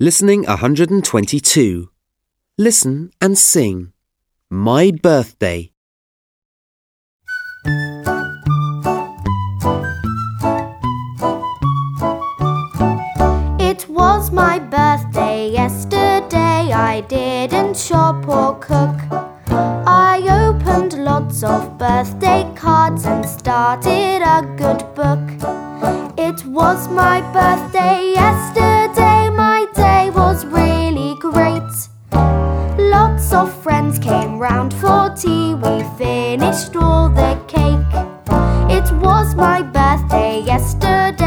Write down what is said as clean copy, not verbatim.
Listening 122. Listen and sing. My birthday. It was my birthday yesterday. I didn't shop or cook. I opened lots of birthday cards and started a good book. It was my birthday yesterday. My day was really great. Lots of friends came round for tea. We finished all the cake. It was my birthday yesterday.